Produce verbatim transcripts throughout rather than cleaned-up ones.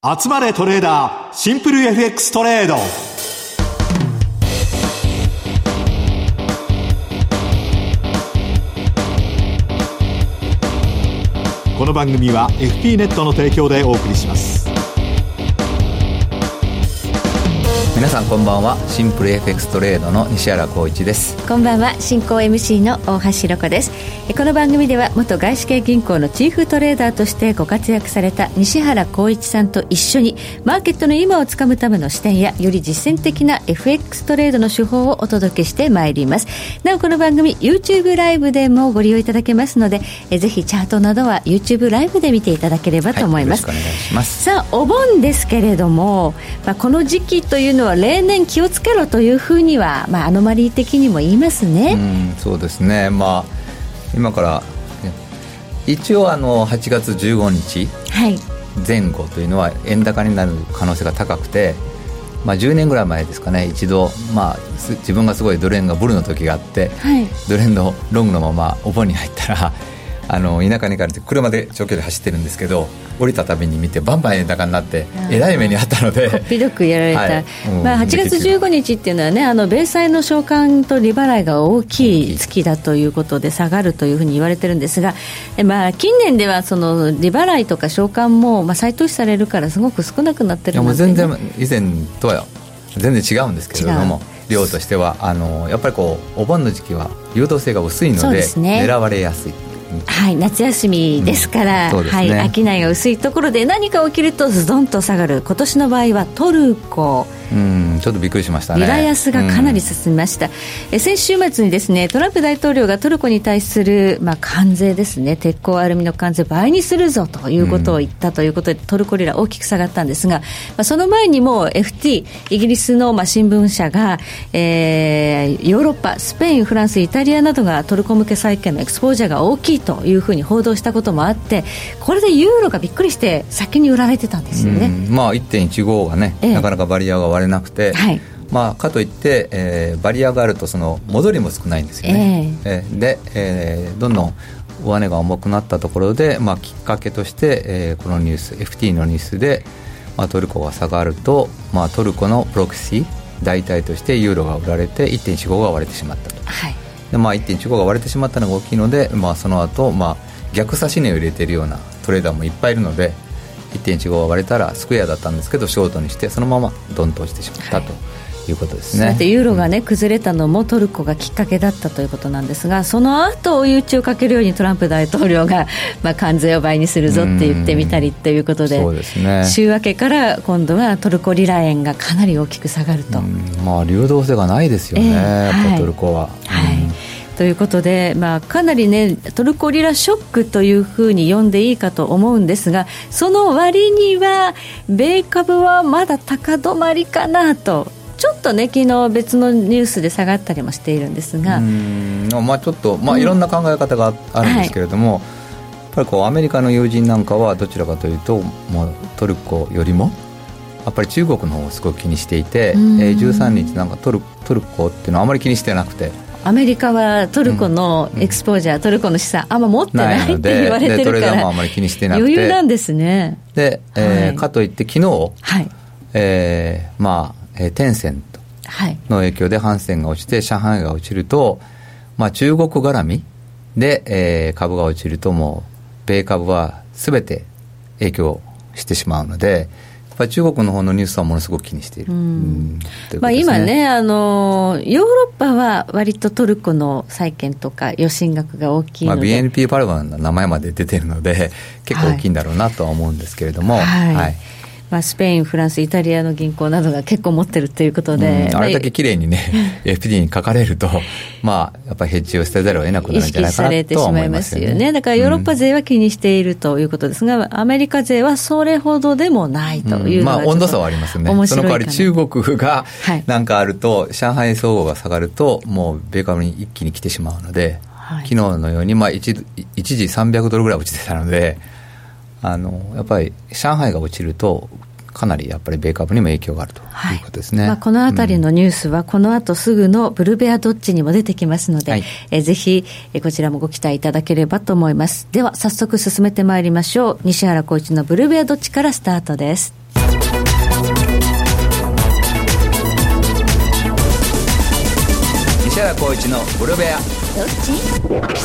集まれトレーダーシンプル エフエックス トレード。この番組は エフピー ネットの提供でお送りします。 皆さんこんばんは。シンプル エフエックス トレードの西原浩一です。 こんばんは。進行 エムシー の大橋ロコです。この番組では元外資系銀行のチーフトレーダーとしてご活躍された西原浩一さんと一緒にマーケットの今をつかむための視点やより実践的な エフエックス トレードの手法をお届けしてまいります。なおこの番組 YouTube ライブでもご利用いただけますので、えぜひチャートなどは YouTube ライブで見ていただければと思います、 はい、よろしくお願いします。 さあお盆ですけれども、まあ、この時期というのは例年気をつけろというふうには、まあ、アノマリー的にも言いますね。 うん、そうですね、まあ、今から一応あのはちがつじゅうごにちぜん後というのは円高になる可能性が高くて、まあ、じゅうねんぐらい前ですかね、一度、まあ、自分がすごいドル円がブルの時があって、はい、ドル円のロングのままお盆に入ったらあの田舎に行かれて車で長距離走ってるんですけど、降りたたびに見てバンバン円高になってえらい目にあったので、 こっぴどくやられた、はい、まあ、はちがつじゅうごにちっていうのはね、あの米債の償還と利払いが大きい月だということで下がるというふうに言われてるんですが、まあ、近年ではその利払いとか償還も、まあ、再投資されるからすごく少なくなってるので、ね、 いやもう全然以前とは全然違うんですけれども、量としてはあのやっぱりこうお盆の時期は流動性が薄いの で, で、ね、狙われやすい。 はい、夏休みですから、うん、はい、商いが薄いところで何か起きるとズドンと下がる。今年の場合はトルコ、 うん、ちょっとびっくりしましたね。 リラ安がかなり進みました、うん、え先週末にですね、トランプ大統領がトルコに対する、まあ、関税ですね、鉄鋼アルミの関税倍にするぞということを言ったということで、うん、トルコリラ大きく下がったんですが、まあ、その前にも エフティー イギリスの、まあ、新聞社が、えー、ヨーロッパ、スペイン、フランス、イタリアなどがトルコ向け債券のエクスポージャーが大きいというふうに報道したこともあって、これでユーロがびっくりして先に売られてたんですよね、 うん、まあ、いってんいちご がね、ええ、なかなかバリアが割れなくて、はい、まあ、かといって、えー、バリアがあるとその戻りも少ないんですよね、えー、で、えー、どんどん上値が重くなったところで、まあ、きっかけとして、えー、このニュース エフティー のニュースで、まあ、トルコが下がると、まあ、トルコのプロキシ代替としてユーロが売られて いってんいちご が割れてしまったと、はい、で、まあ、いってんいちご が割れてしまったのが大きいので、まあ、その後、まあ、逆差し値を入れているようなトレーダーもいっぱいいるので、 いってんいちご が割れたらスクエアだったんですけどショートにしてそのままドンと落ちてしまった、はい、ということですね。 そしてユーロが、ね、崩れたのもトルコがきっかけだったということなんですが、その後追い打ちをかけるようにトランプ大統領が、まあ、関税を倍にするぞって言ってみたりということで、 そうですね、 週明けから今度はトルコリラ円がかなり大きく下がると、 まあ、流動性がないですよね、えー、やっぱりトルコは、 はいはい、ということで、まあ、かなり、ね、トルコリラショックというふうに呼んでいいかと思うんですが、その割には米株はまだ高止まりかなと、ちょっとね、昨日別のニュースで下がったりもしているんですが、うーん、まあ、ちょっと、まあ、いろんな考え方があるんですけれども、はい、やっぱりこうアメリカの友人なんかはどちらかというと、もうトルコよりもやっぱり中国の方をすごく気にしていて、えー、じゅうさんにちなんかトル、トルコっていうのはあまり気にしてなくて、 アメリカはトルコのエクスポージャー、うん、トルコの資産あんま持ってないって言われてるから、でトレーダーもあまり気にしてなくて余裕なんですね。 で、えーはい、かといって昨日、はい、えー、まあえー、テンセントの影響でハンセンが落ちて上海が落ちると、まあ、中国絡みで、えー、株が落ちるともう米株は全て影響してしまうので、やっぱり中国の方のニュースはものすごく気にしている、うん、 うん、まあ、今ね、あのヨーロッパは割とトルコの債券とか余震額が大きいので、 まあ、ビーエヌピー パルガの名前まで出ているので結構大きいんだろうなとは思うんですけれども、はいはいはい、 まあ、スペイン、フランス、イタリアの銀行などが結構持ってるということで、 うん、あれだけ綺麗にねエフティー に書かれると、まあ、やっぱりヘッジを捨てざるを得なくなるんじゃないかなとは思いますよね。意識されてしまいますよね。だからヨーロッパ勢は気にしているということですが、うん、アメリカ勢はそれほどでもないというのが、うん、まあ、温度差はありますよね。その代わり中国がなんかあると、はい、上海総合が下がるともう米株に一気に来てしまうので、はい、昨日のように、まあ、一, 一時さんびゃくドルぐらい落ちてたので、あのやっぱり上海が落ちるとかなりやっぱり米株にも影響があるということですね、はい、 まあ、このあたりのニュースはこの後すぐのブルベアドッジにも出てきますので、はい、えぜひえこちらもご期待いただければと思います。では早速進めてまいりましょう。西原浩一のブルベアドッジからスタートです。 西原浩一のブルベアドッジ。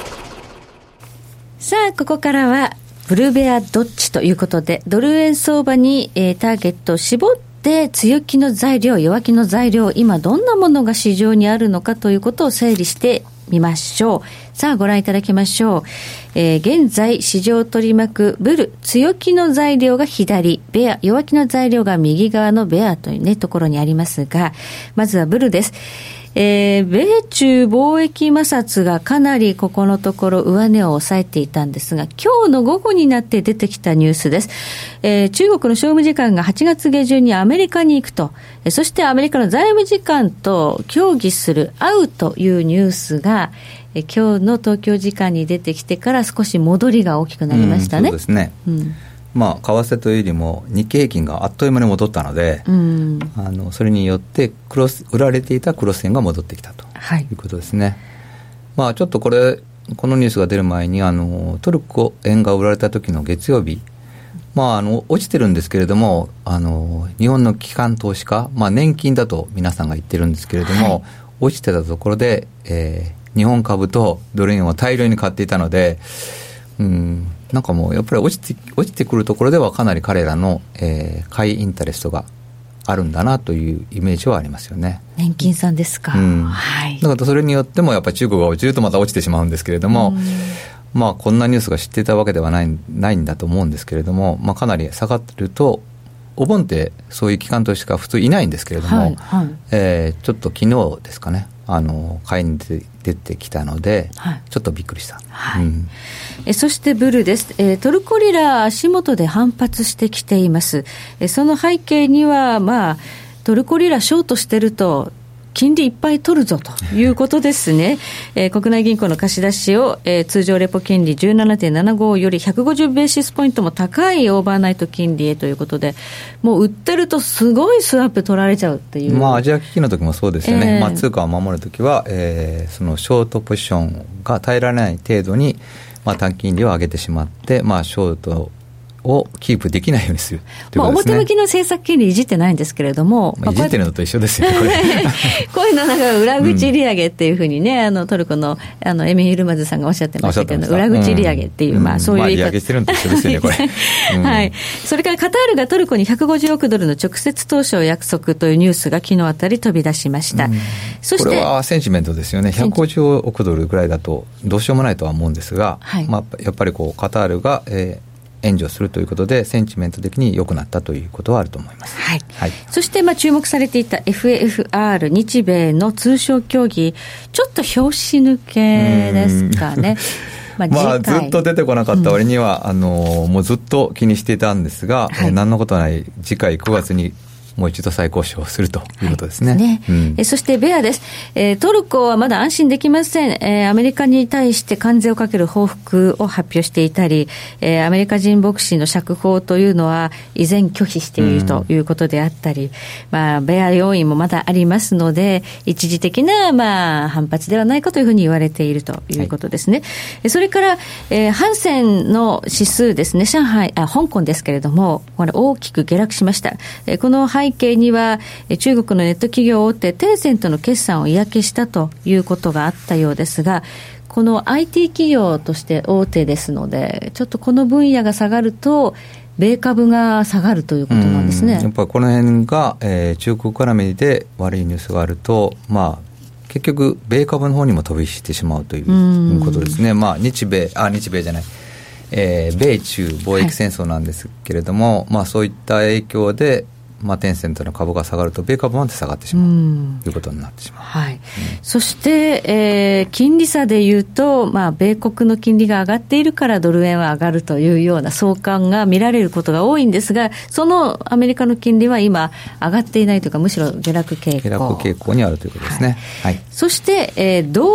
さあここからはブルベアドッジということで、ドル円相場に、えー、ターゲットを絞って強気の材料、弱気の材料、今どんなものが市場にあるのかということを整理してみましょう。さあご覧いただきましょう。えー、現在市場を取り巻くブル、強気の材料が左、ベア、弱気の材料が右側のベアというねところにありますが、まずはブルです。えー、米中貿易摩擦がかなりここのところ上値を抑えていたんですが、今日の午後になって出てきたニュースです。えー、中国の商務次官がはちがつ下旬にアメリカに行くと、えー、そしてアメリカの財務次官と協議する、会うというニュースが、えー、今日の東京時間に出てきてから少し戻りが大きくなりましたね。 うん、そうですね。うんまあ、為替というよりも日経平均があっという間に戻ったので、うん、あのそれによってクロス売られていたクロス円が戻ってきたということですね、はいまあ、ちょっとこれこのニュースが出る前にあのトルコ円が売られた時の月曜日、まあ、あの落ちてるんですけれどもあの日本の機関投資家、まあ、年金だと皆さんが言ってるんですけれども、はい、落ちてたところで、えー、日本株とドル円を大量に買っていたのでうんなんかもうやっぱり落ちて、落ちてくるところではかなり彼らの、えー、買いインタレストがあるんだなというイメージはありますよね。 年金さんですか、うんはい、 だからそれによってもやっぱり中国が落ちるとまた落ちてしまうんですけれども、まあ、こんなニュースが知っていたわけではない、ないんだと思うんですけれども、まあ、かなり下がってるとお盆ってそういう機関投資家普通いないんですけれども、はいはいえー、ちょっと昨日ですかねあの買いに出てきたので、はい、ちょっとびっくりした、 はいうん、えそしてブルです、えー、トルコリラ足元で反発してきています。えその背景には、まあ、トルコリラショートしてると金利いっぱい取るぞということですね、えー、国内銀行の貸し出しを、えー、通常レポ金利 じゅうななてんななご よりひゃくごじゅうベーシスポイントも高いオーバーナイト金利へということで、もう売ってるとすごいスワップ取られちゃうっていう、 まあ、アジア危機の時もそうですよね、えーまあ、通貨を守る時は、えー、そのショートポジションが耐えられない程度に、まあ、短期金利を上げてしまって、まあ、ショートをキープできないようにするということですね。 まあ、表向きの政策金利いじってないんですけれども、 まあ、いじってるのと一緒ですよねこれこういうのなんか裏口利上げっていうふうにね、うん、あのトルコの、あのエミヒルマズさんがおっしゃってましたけど、裏口利上げっていう、うん、まあそういう言い方、 まあ、利上げしてるのと一緒ですよねこれ、 うん、はい。それからカタールがトルコにひゃくごじゅうおくドルの直接投資を約束というニュースが昨日あたり飛び出しました、うん、そしてこれはセンチメントですよね。ひゃくごじゅうおくドルぐらいだとどうしようもないとは思うんですが、はいまあ、やっぱりこうカタールが、えー援助するということでセンチメント的に良くなったということはあると思います、 はいはい、そしてまあ注目されていた エフエーエフアール 日米の通商協議、ちょっと拍子抜けですかねまあまあ、ずっと出てこなかった割には、うん、あのもうずっと気にしていたんですが、はい、何のことない次回くがつにもう一度再交渉するということですね。はいねうん、 えそしてベアです、えー。トルコはまだ安心できません、えー。アメリカに対して関税をかける報復を発表していたり、えー、アメリカ人牧師の釈放というのは依然拒否しているということであったり、うんまあ、ベア要因もまだありますので、一時的な、まあ、反発ではないかというふうに言われているということですね。はい、それから、えー、ハンセンの指数ですね、上海、あ、香港ですけれども、これ大きく下落しました。えー、この背景には中国のネット企業大手テンセントの決算を嫌気したということがあったようですが、この アイティー 企業として大手ですので、ちょっとこの分野が下がると米株が下がるということなんですね。 やっぱりこの辺が、えー、中国絡みで悪いニュースがあると、まあ、結局米株の方にも飛び火してしまうということですね。まあ、日米あ日米じゃないえー、米中貿易戦争なんですけれども、はいまあ、そういった影響でまあ、テンセントの株が下がると米株まで下がってしまうということになってしまう、 はいうん、そして、えー、金利差でいうと、まあ、米国の金利が上がっているからドル円は上がるというような相関が見られることが多いんですが、そのアメリカの金利は今上がっていないというか、むしろ下落傾向下落傾向にあるということですね、 はいはい、そして、えー、銅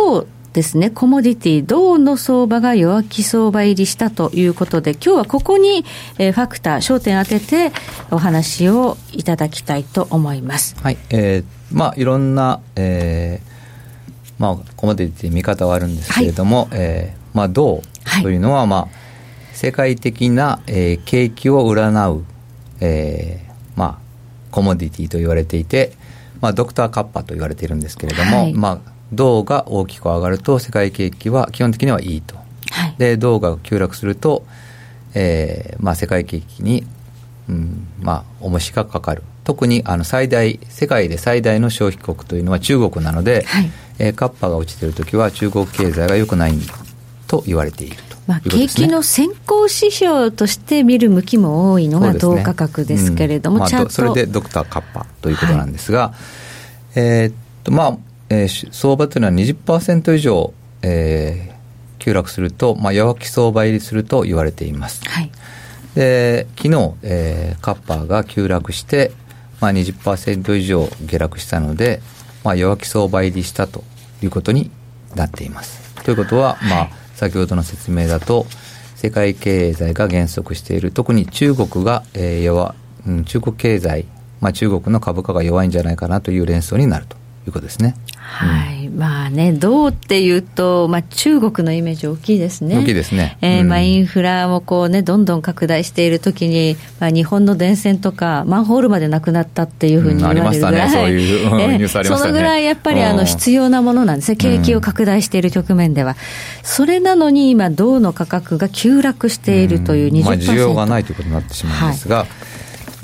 ですね、コモディティ銅の相場が弱気相場入りしたということで、今日はここに、えー、ファクター焦点当ててお話をいただきたいと思います。 はい、えー、まあいろんな、えー、まあコモディティ見方はあるんですけれども、はい、えー、まあ銅というのは、まあ、はい、世界的な、えー、景気を占う、えー、まあコモディティと言われていて、まあドクターカッパと言われているんですけれども、はい、まあ銅が大きく上がると世界景気は基本的にはいいと、はい、で銅が急落すると、えーまあ、世界景気に、うんまあ、重しがかかる。特にあの最大世界で最大の消費国というのは中国なので、はい、えー、カッパが落ちているときは中国経済が良くないと言われていると。 まあ、景気の先行指標として見る向きも多いのが銅価格ですけれども、 うん、まあ、それでドクターカッパということなんですが、はい、えー、っとまあえー、相場というのは にじゅっパーセント 以上、えー、急落すると、まあ、弱気相場入りすると言われています、はい、で昨日、えー、カッパーが急落して、まあ、にじゅっパーセント 以上下落したので、まあ、弱気相場入りしたということになっています。ということは、まあ、先ほどの説明だと世界経済が減速している、特に中国が、えー弱うん、中国経済、まあ、中国の株価が弱いんじゃないかなという連想になるということですね。 はい、うん、まあね、銅っていうと、まあ、中国のイメージ大きいですね。 大きいですね、 えー、まあ、インフラもこうねどんどん拡大しているときに、まあ、日本の電線とかマンホールまでなくなったっていうふうに言われるぐらい、うん、ありましたね、そういう、うん、ニュースありましたね。そのぐらいやっぱりあの必要なものなんですね、景気を拡大している局面では、うん、それなのに今銅の価格が急落しているという にじゅっパーセント、 うん、まあ、需要がないということになってしまうんですが、はい、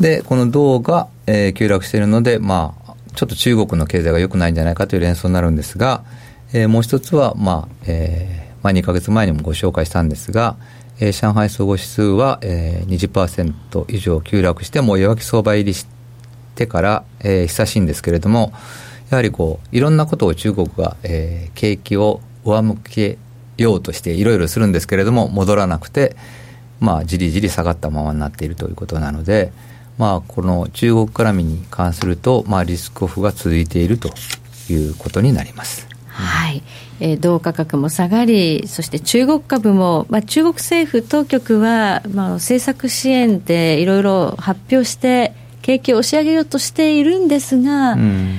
でこの銅が、えー、急落しているので、まあちょっと中国の経済が良くないんじゃないかという連想になるんですが、えー、もう一つは、まあえーまあ、にかげつまえにもご紹介したんですが、えー、上海総合指数は、えー、にじゅっパーセント 以上急落してもう弱気相場入りしてから、えー、久しいんですけれども、やはりこういろんなことを中国が、えー、景気を上向けようとしていろいろするんですけれども戻らなくて、まあ、じりじり下がったままになっているということなので、まあ、この中国絡みに関すると、まあ、リスクオフが続いているということになります。 はい、えー、銅価格も下がり、そして中国株も、まあ、中国政府当局は、まあ、政策支援でいろいろ発表して景気を押し上げようとしているんですが、うん、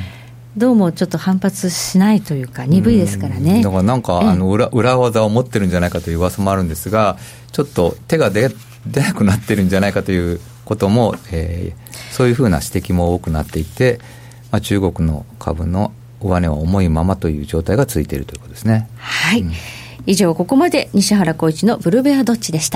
どうもちょっと反発しないというか鈍いですからね。 だからなんかあの 裏, 裏技を持ってるんじゃないかという噂もあるんですが、ちょっと手が 出, 出なくなってるんじゃないかということも、えー、そういうふうな指摘も多くなっていて、まあ、中国の株の上値は重いままという状態が続いているということですね。 はい、うん、以上ここまで西原浩一のブルベアドッチでした。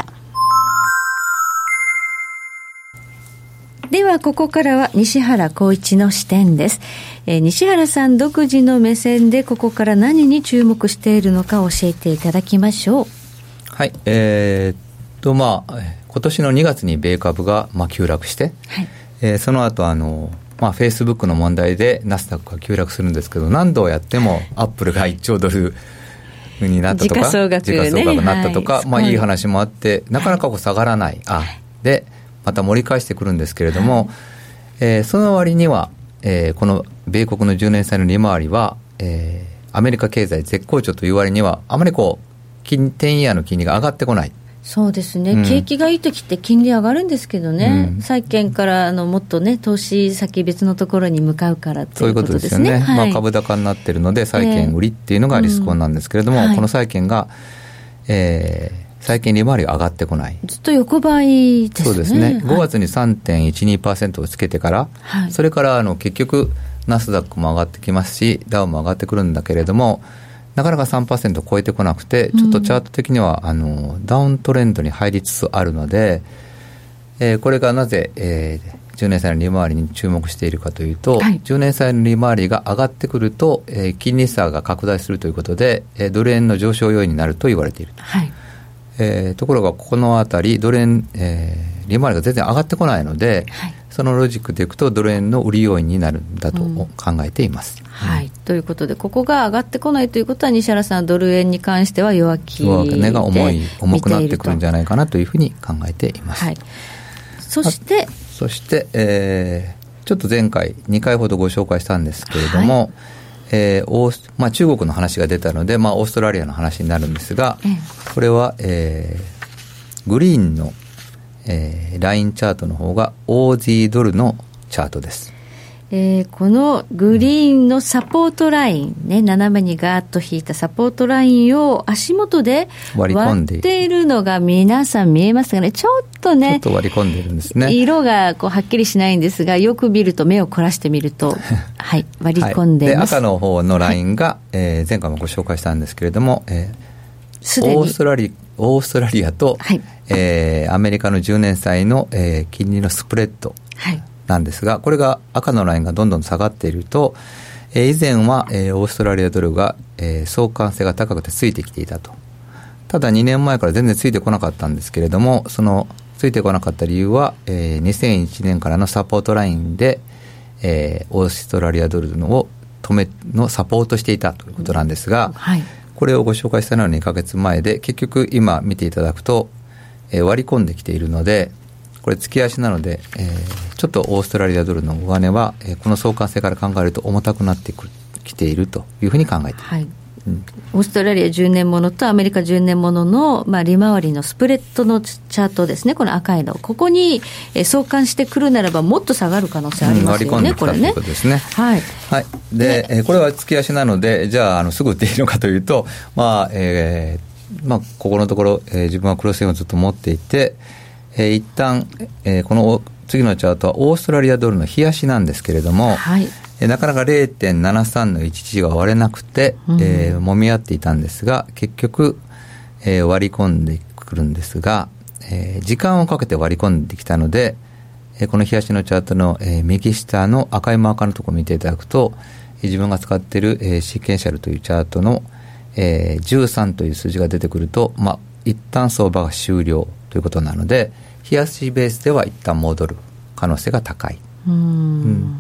ではここからは西原浩一の視点です。えー、西原さん独自の目線でここから何に注目しているのか教えていただきましょう。 はい、えー、っとまあ今年のにがつに米株がまあ急落して、はい、えー、その後あのまあフェイスブックの問題でナスダックが急落するんですけど、何度やってもアップルがいっちょうドルになったとか時価総額、ね、 時価総額になったとか、はい、まあいい話もあってなかなかこう下がらない、はい、あでまた盛り返してくるんですけれども、はい、えー、その割には、えー、この米国のじゅうねん債の利回りは、えー、アメリカ経済絶好調という割にはあまりこう金テンイヤーの金利が上がってこない。 そうですね、うん、景気がいいときって金利上がるんですけどね、うん、債券からあのもっとね投資先別のところに向かうからということですね。 そういうことですよね、 はい、 まあ、株高になっているので債券売りっていうのがリスクオンなんですけれども、えーうんはい、この債券が、えー、債券利回りが上がってこない、 ずっと横ばいですね。 そうですね、ごがつに さんてんいちにパーセント をつけてから、はい、それからあの結局ナスダックも上がってきますしダウも上がってくるんだけれども、なかなか さんパーセント を超えてこなくて、ちょっとチャート的には、うん、あのダウントレンドに入りつつあるので、えー、これがなぜ、えー、じゅうねん債の利回りに注目しているかというと、はい、じゅうねん債の利回りが上がってくると、えー、金利差が拡大するということで、えー、ドル円の上昇要因になると言われている、はい、えー、ところがこのあたりドル円、えー、利回りが全然上がってこないので、はい、そのロジックでいくとドル円の売り要因になるんだと考えています、うん、 はい、ということでここが上がってこないということは西原さんドル円に関しては弱気で弱値が重い重くなってくるんじゃないかなというふうに考えています、 はい、そしてそして、えー、ちょっと前回にかいほどご紹介したんですけれども、はい、 えーオーまあ、中国の話が出たので、まあ、オーストラリアの話になるんですが、これは、えー、グリーンの、えー、ラインチャートの方がオージードルのチャートです。 えー、このグリーンのサポートライン、ね、斜めにガーッと引いたサポートラインを足元で割っているのが皆さん見えますかね。ちょっとね、 ちょっと割り込んでるんですね。 色がこうはっきりしないんですが、よく見ると目を凝らしてみるとはい割り込んでいます、 はい、で赤の方のラインが、はいえー、前回もご紹介したんですけれども、えー、オーストラリオーストラリアと、はいえー、アメリカのじゅうねん債の、えー、金利のスプレッド、はいなんですが、これが赤のラインがどんどん下がっていると、えー、以前は、えー、オーストラリアドルが、えー、相関性が高くてついてきていたと。ただにねんまえから全然ついてこなかったんですけれども、そのついてこなかった理由は、えー、にせんいちねんからのサポートラインで、えー、オーストラリアドルのを止めのサポートしていたということなんですが、うんはい、これをご紹介したのはにかげつまえで、結局今見ていただくと、えー、割り込んできているので、これ月足なので、えー、ちょっとオーストラリアドルの上値は、えー、この相関性から考えると重たくなってきているというふうに考えている、はいうん、 オーストラリアじゅうねんものとアメリカじゅうねんものの、まあ、利回りのスプレッドのチャートですね、この赤いの、ここに、えー、相関してくるならばもっと下がる可能性ありますよね、うん、割り込んできたということですね。 はいはい、で、えー、これは月足なので、じゃあ、あのすぐ売っていいのかというと、まあえーまあ、ここのところ、えー、自分はクロス円をずっと持っていて、えー、一旦、えー、この次のチャートはオーストラリアドルの日足なんですけれども、はいえー、なかなか れいてんななさん のいちいちが割れなくて、うんえー、揉み合っていたんですが、結局、えー、割り込んでくるんですが、えー、時間をかけて割り込んできたので、えー、この日足のチャートの、えー、右下の赤いマーカーのところを見ていただくと、えー、自分が使っている、えー、シーケンシャルというチャートの、えー、じゅうさんという数字が出てくると、まあ、一旦相場が終了ということなので、日足ベースでは一旦戻る可能性が高い、うん、うん、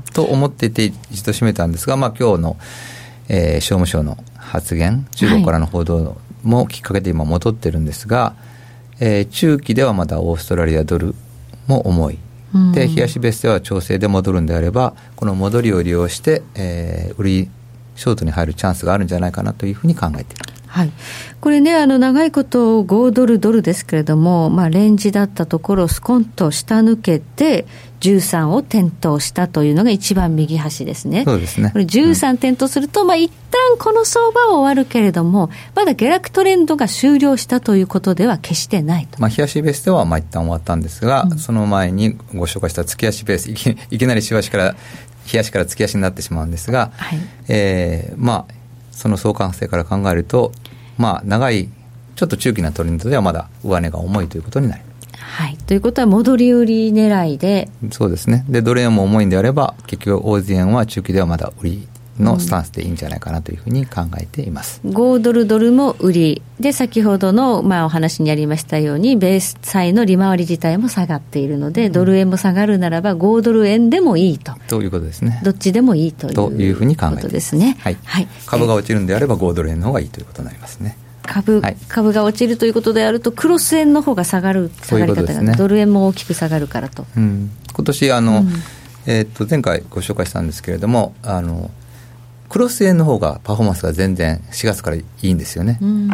と思っていて一度締めたんですが、まあ、今日の、えー、商務省の発言、中国からの報道もきっかけで今戻ってるんですが、はいえー、中期ではまだオーストラリアドルも重い、うん、で日足ベースでは調整で戻るんであれば、この戻りを利用して、えー、売りショートに入るチャンスがあるんじゃないかなというふうに考えている。 はい、これね、あの長いことごドルドルですけれども、まあ、レンジだったところをスコンと下抜けてじゅうさんを点灯したというのが一番右端ですね。 そうですね。 これじゅうさん点灯すると、うんまあ、一旦この相場は終わるけれども、まだ下落トレンドが終了したということでは決してないと。 まあ、日足ベースではまあ一旦終わったんですが、うん、その前にご紹介した月足ベース、いき、いきなり週足から日足から月足になってしまうんですが、はいえー、まあその相関性から考えると、まあ、長いちょっと中期なトレンドではまだ上値が重いということになる。 はい、ということは戻り売り狙いで、 そうですね。でドル円も重いんであれば、結局オージー円は中期ではまだ売りのスタンスでいいんじゃないかなというふうに考えています、 うん、ごドルドルも売りで、先ほどの、まあ、お話にありましたようにベース債の利回り自体も下がっているので、うん、ドル円も下がるならばごドル円でもいいとということですね。 どっちでもいいという、 というふうに考えています。 ですね。 はいはい、株が落ちるんであればごドル円の方がいいということになりますね。 株、はい、株が落ちるということであると、クロス円の方が下がる下がり方が、ね、ドル円も大きく下がるからと、 うん、今年あの、うんえー、っと前回ご紹介したんですけれども、あのクロス円の方がパフォーマンスが全然しがつからいいんですよね、うんうん、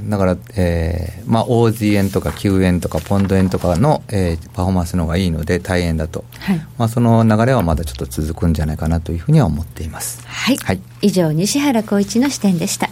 だから、えーまあ、オージー円とか キュー 円とかポンド円とかの、えー、パフォーマンスの方がいいので、対円だと、はいまあ、その流れはまだちょっと続くんじゃないかなというふうには思っています、 はいはい、以上西原浩一の視点でした。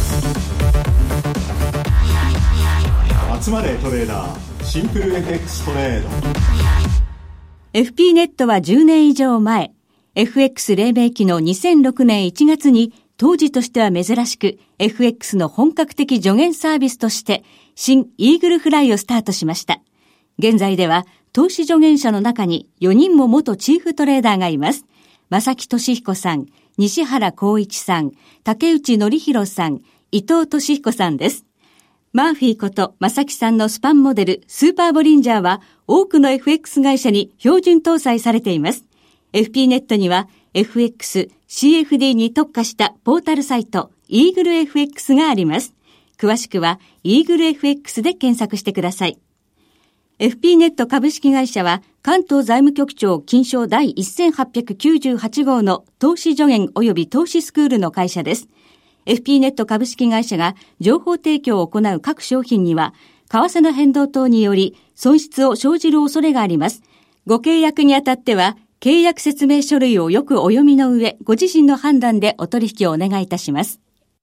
集まれトレーダーシンプル エフエックス トレード。 エフピー ネットはじゅうねん以上前、 エフエックス 黎明期のにせんろくねんいちがつに当時としては珍しく エフエックス の本格的助言サービスとして新イーグルフライをスタートしました。現在では投資助言者の中によにんも元チーフトレーダーがいます。正木俊彦さん、西原浩一さん、竹内則弘さん、伊藤俊彦さんです。マーフィーこと正木さんのスパンモデルスーパーボリンジャーは多くの エフエックス 会社に標準搭載されています。エフピー ネットには エフエックス、シーエフディー に特化したポータルサイトイーグル エフエックス があります。詳しくはイーグル エフエックス で検索してください。 エフピー ネット株式会社は関東財務局長金賞第せんはっぴゃくきゅうじゅうはち号の投資助言及び投資スクールの会社です。エフピー ネット株式会社が情報提供を行う各商品には為替の変動等により損失を生じる恐れがあります。ご契約にあたっては契約説明書類をよくお読みの上、ご自身の判断でお取引をお願いいたします。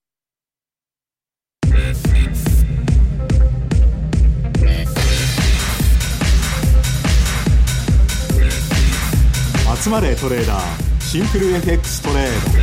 集まれトレーダーシンプル エフエックス トレー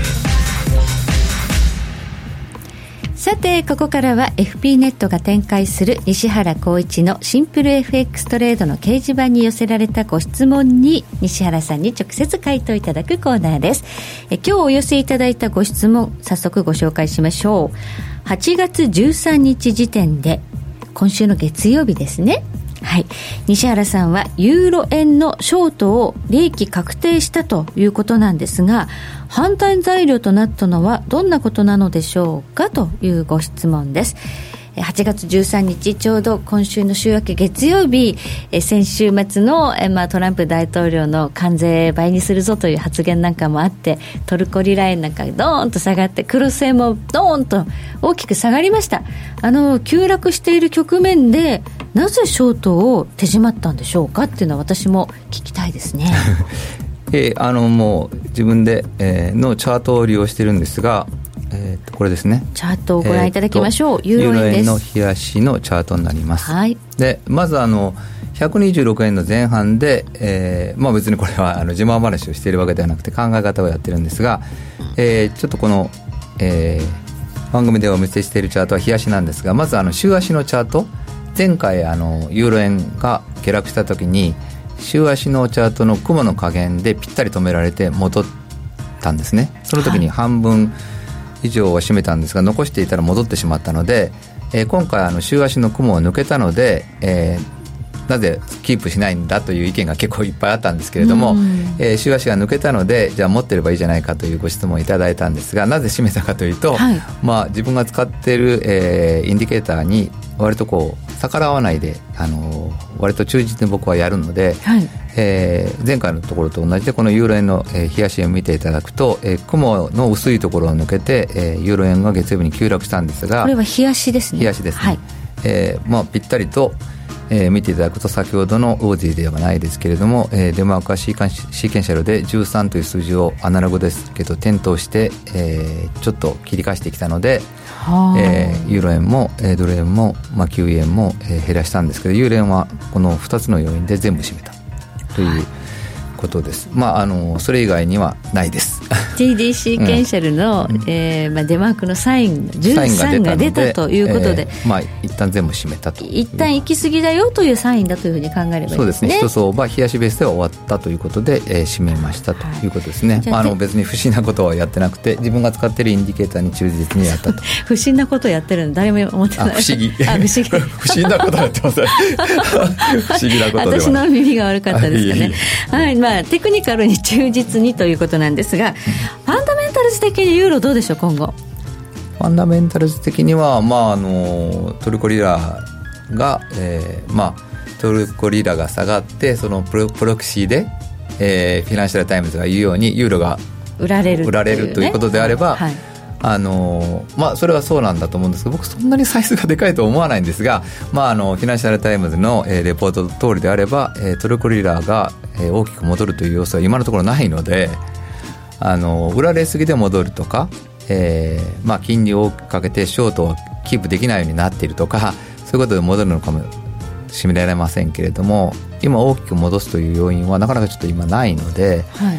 ド。 さてここからは エフピー ネットが展開する西原光一のシンプル エフエックス トレードの掲示板に寄せられたご質問に西原さんに直接回答いただくコーナーです。え今日お寄せいただいたご質問早速ご紹介しましょう。はちがつじゅうさんにち時点で今週の月曜日ですね。はい、西原さんはユーロ円のショートを利益確定したということなんですが、反対材料となったのはどんなことなのでしょうかというご質問です。はちがつじゅうさんにちちょうど今週の週明け月曜日、え先週末のえ、まあ、トランプ大統領の関税倍にするぞという発言なんかもあって、トルコリラ円なんかドーンと下がってクロス円もドーンと大きく下がりました。あの急落している局面でなぜショートを手締まったんでしょうかっていうのは私も聞きたいですね。 えー、あのもう自分で、えー、のチャートを利用してるんですが、えー、とこれですね、 チャートをご覧いただきましょう。 えー、ユーロ円です。ユーロ円の日足のチャートになります、 はい、 でまずあのひゃくにじゅうろくえんの前半で、えーまあ、別にこれはあの自慢話をしているわけではなくて考え方をやってるんですが、えー、ちょっとこの、えー、番組でお見せしているチャートは日足なんですが、まずあの週足のチャート、前回あのユーロ円が下落した時に週足のチャートの雲の加減でぴったり止められて戻ったんですね。その時に半分以上は占めたんですが、残していたら戻ってしまったので、えー、今回あの週足の雲を抜けたので、えー、なぜキープしないんだという意見が結構いっぱいあったんですけれども、えー、週足が抜けたのでじゃあ持ってればいいじゃないかというご質問をいただいたんですが、なぜ占めたかというと、はい、まあ、自分が使っている、えー、インディケーターに割とこう逆らわないで、あのー、割と忠実に僕はやるので、はい、えー、前回のところと同じでこのユーロ円の、えー、日足を見ていただくと、えー、雲の薄いところを抜けて、えー、ユーロ円が月曜日に急落したんですが、 これは日足ですね。 日足ですね、 はい、 えーまあ、ぴったりと、えー、見ていただくと先ほどのオーディではないですけれども、えー、デマークはシーケンシャルでじゅうさんという数字をアナログですけど点灯して、えー、ちょっと切り返してきたので、えー、ユーロ円も、えー、ドル円も、まあ、キウイ円も、えー、減らしたんですけど、ユーロ円はこのふたつの要因で全部占めたということです、まあ、あのそれ以外にはないです。 ティーディーシー ケンシャルの、うん、えーまあ、デマークのサインじゅうさんが出たということで、 えーまあ、一旦全部占めたという、 一旦行き過ぎだよというサインだというふうに考えればいいですね。 そうですね、一相場日足ベースでは終わったということで、えー、締めましたということですね、はい、まあ、あの別に不審なことはやってなくて自分が使っているインディケーターに忠実にやったと。 不審なことをやってるの誰も思ってない。 あ、不思議あ、不思議不審なことはやってません不思議なことではない。 私の耳が悪かったですかね。はい、まあ、テクニカルに忠実にということなんですが、ファンダメンタルズ的にユーロどうでしょう今後。 ファンダメンタルズ的には、まあ、あのトルコリラが、えーまあ、トルコリラが下がってそのプ ロ, プロキシーで、えー、フィナンシャルタイムズが言うようにユーロが売られる、 売られるということであれば、はい、あのまあ、それはそうなんだと思うんですけど、僕そんなにサイズがでかいとは思わないんですが、まあ、あのフィナンシャルタイムズの、えー、レポート通りであれば、えー、トルコリラが、えー、大きく戻るという要素は今のところないので、あの売られすぎで戻るとか、えーまあ、金利を大きくかけてショートをキープできないようになっているとか、そういうことで戻るのかもしめられませんけれども、今大きく戻すという要因はなかなかちょっと今ないので、はい、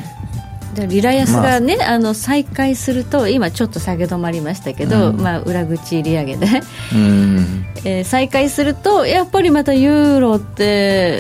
でリラ安が、ね、まあ、あの再開すると今ちょっと下げ止まりましたけど、うん、まあ、裏口利上げで、うんえー、再開するとやっぱりまたユーロって、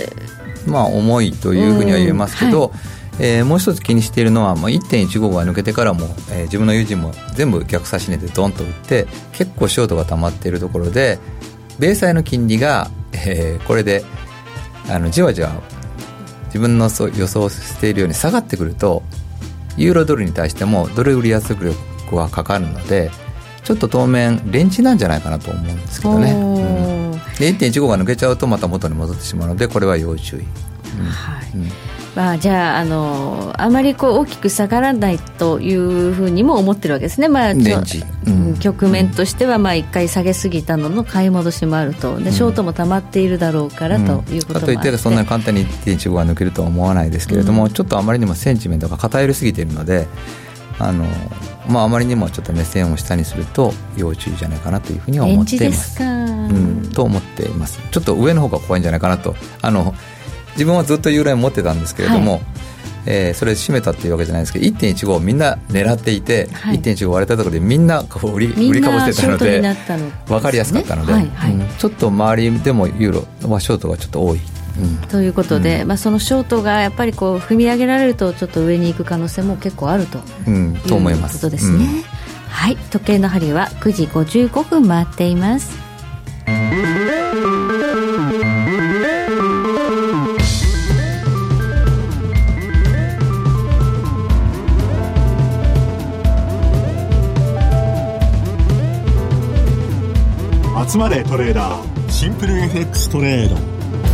まあ、重いというふうには言えますけど、うん、はい、えー、もう一つ気にしているのは、まあ、いってんいちご が抜けてからも、えー、自分の友人も全部逆差し値でドンと打って結構ショートが溜まっているところで、米債の金利が、えー、これであのじわじわ自分の予想しているように下がってくるとユーロドルに対してもドル売り圧力がかかるので、ちょっと当面レンジなんじゃないかなと思うんですけどね、うん、 で いってんいちご が抜けちゃうとまた元に戻ってしまうので、これは要注意、うんはいうんまあ、じゃあ、あのあまりこう大きく下がらないというふうにも思ってるわけですね、まあレンジ、 うん、局面としては、まあ、いっかい下げすぎたのの買い戻しもあると、でショートも溜まっているだろうから、うん、ということもあって、 かといってそんなに簡単に いってんいちご が抜けるとは思わないですけれども、うん、ちょっとあまりにもセンチメントが偏りすぎているので、あのまあ、あまりにもちょっと目線を下にすると要注意じゃないかなというふうには思っています。 レンジですか、 うん、と思っています。ちょっと上の方が怖いんじゃないかなと。あの自分はずっとユーロ円持ってたんですけれども、はいえー、それで締めたっていうわけじゃないですけど いってんいちご をみんな狙っていて、はい、いってんいちご 割れたところでみんなこう売り売りかぶってたので分かりやすかったので、はいはいうん、ちょっと周りでもユーロはショートがちょっと多い、うん、 ということで、うんまあ、そのショートがやっぱりこう踏み上げられるとちょっと上に行く可能性も結構あると、うん、と思います。いうことですね、うんはい、時計の針はくじごじゅうごふん回っています。 集まれトレーダーシンプル エフエックス トレード。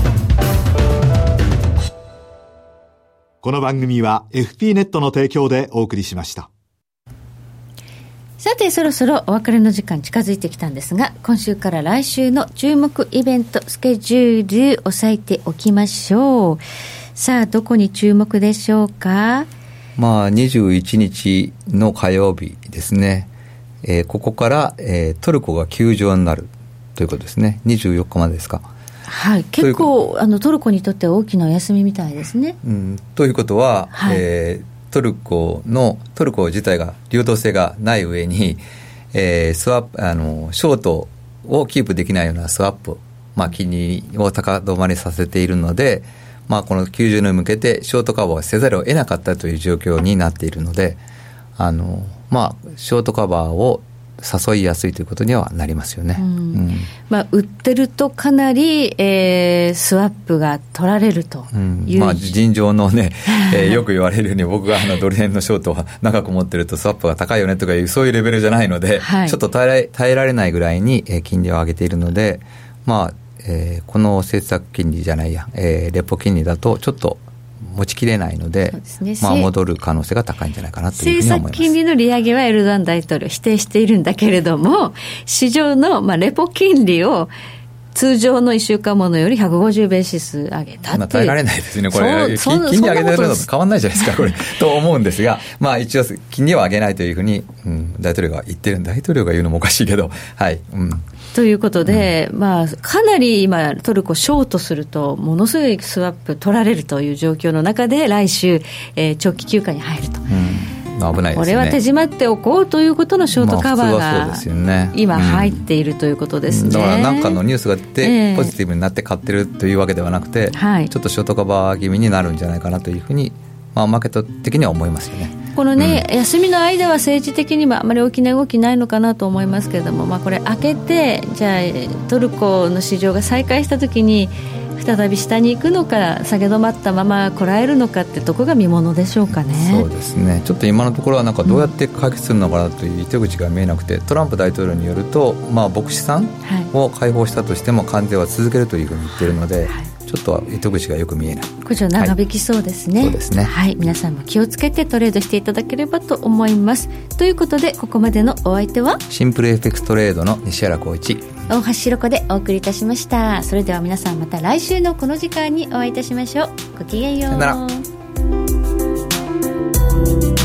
この番組は エフピー ネットの提供でお送りしました。 さてそろそろお別れの時間近づいてきたんですが、今週から来週の注目イベントスケジュール押さえておきましょう。さあどこに注目でしょうか。 まあにじゅういちにちの火曜日ですね、えー、ここから、えー、トルコが休場になるということですね。にじゅうよっかまでですか。 はい、結構あのトルコにとっては大きなお休みみたいですね、 うん、ということは、はいえートルコのトルコ自体が流動性がない上に、えー、スワップあのショートをキープできないようなスワップ、まあ、金利を高止まりさせているので、まあ、このきゅうじゅうに向けてショートカバーをせざるを得なかったという状況になっているので、あの、まあ、ショートカバーを誘いやすいということにはなりますよね、うんうんまあ、売ってるとかなり、えー、スワップが取られるという、 うんまあ、尋常のね、えー、よく言われるように僕があのドル円のショートを長く持ってるとスワップが高いよねとかいうそういうレベルじゃないので、はい、ちょっと耐え、耐えられないぐらいに、えー、金利を上げているので、まあえー、この政策金利じゃないや、えー、レポ金利だとちょっと持ちきれないの で, で、ねまあ、戻る可能性が高いんじゃないかなというふうに思います。 政策金利の利上げはエルドアン大統領否定しているんだけれども、市場の、まあ、レポ金利を通常のいっしゅうかんものよりひゃくごじゅうベーシス上げたっていう、 耐えられないですねこれ。金利上げてるのと変わらないじゃないですかこれと思うんですが、まあ、一応金利は上げないというふうに、うん、大統領が言ってる。大統領が言うのもおかしいけど、はい、うんということで、うんまあ、かなり今トルコショートするとものすごいスワップ取られるという状況の中で来週、えー、長期休暇に入ると、 うんまあ、危ないですね。 これは手締まっておこうということのショートカバーが今入っているということですね、 うん、だから何かのニュースが出てポジティブになって買ってるというわけではなくて、えーはい、ちょっとショートカバー気味になるんじゃないかなというふうに、まあ、マーケット的には思いますよね。 このね、うん、休みの間は政治的にはあまり大きな動きないのかなと思いますけれども、まあ、これ開けてじゃあトルコの市場が再開したときに再び下に行くのか下げ止まったままこらえるのかってとこが見ものでしょうかね。 そうですね。ちょっと今のところはなんかどうやって解決するのかなという糸口が見えなくて、うん、トランプ大統領によると、まあ、牧師さんを解放したとしても関税は続けるというふうに言っているので、はいはいちょっと糸口がよく見えない。 こちら長引きそうですね、はい、そうですね、はい、皆さんも気をつけてトレードしていただければと思います。ということでここまでのお相手はシンプル エフエックス トレードの西原光一、 大橋ひろ子でお送りいたしました。それでは皆さんまた来週のこの時間にお会いいたしましょう。ごきげんよう。 さよなら。